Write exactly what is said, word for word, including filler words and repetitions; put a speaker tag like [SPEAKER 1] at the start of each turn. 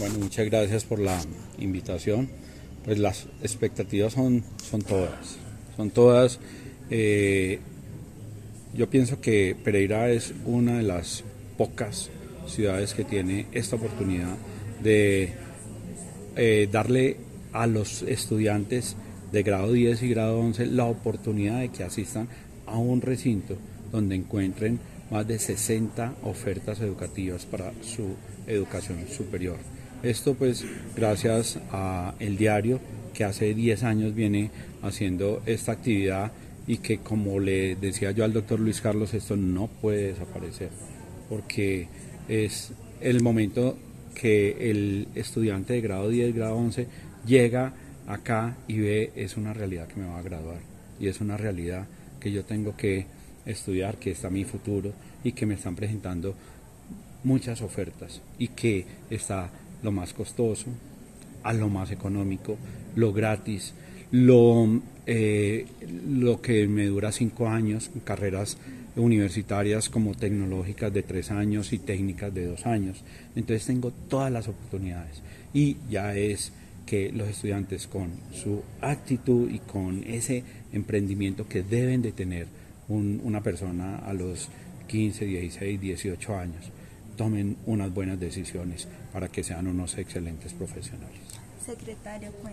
[SPEAKER 1] Bueno, muchas gracias por la invitación. Pues las expectativas son, son todas, son todas. Eh, yo pienso que Pereira es una de las pocas ciudades que tiene esta oportunidad de eh, darle a los estudiantes de grado diez y grado once la oportunidad de que asistan a un recinto donde encuentren más de sesenta ofertas educativas para su educación superior. Esto pues gracias a El Diario, que hace diez años viene haciendo esta actividad y que, como le decía yo al doctor Luis Carlos, esto no puede desaparecer porque es el momento que el estudiante de grado diez, grado once llega acá y ve, es una realidad que me va a graduar y es una realidad que yo tengo que estudiar, que está mi futuro y que me están presentando muchas ofertas y que está lo más costoso, a lo más económico, lo gratis, lo, eh, lo que me dura cinco años, carreras universitarias como tecnológicas de tres años y técnicas de dos años. Entonces tengo todas las oportunidades y ya es que los estudiantes, con su actitud y con ese emprendimiento que deben de tener un, una persona a los quince, dieciséis, dieciocho años, tomen unas buenas decisiones para que sean unos excelentes profesionales.
[SPEAKER 2] Secretario,